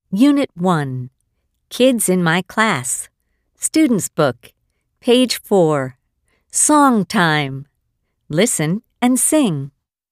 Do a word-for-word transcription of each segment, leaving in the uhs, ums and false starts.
Unit one, Kids in My Class, Students' Book, page four, Song Time. Listen and sing.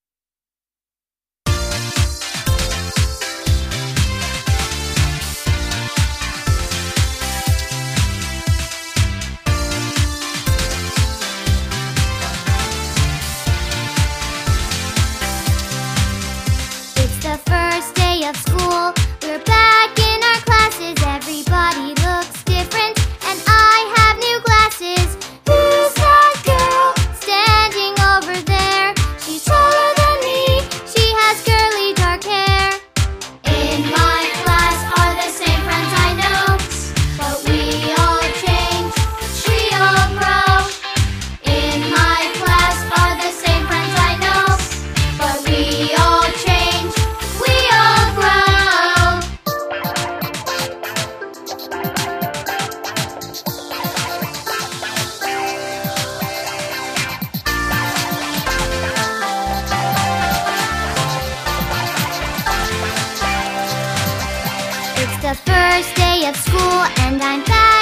It's the first day of school. We're back in our classes. Everybody looks different, and I have new glasses. Who's that girl standing over there? She's taller than me. She has curly dark hair. In my class are the same friends I know, but we all change, we all grow. In my class are the same friends I know, but we all change, we all grow. It's the first day of school and I'm back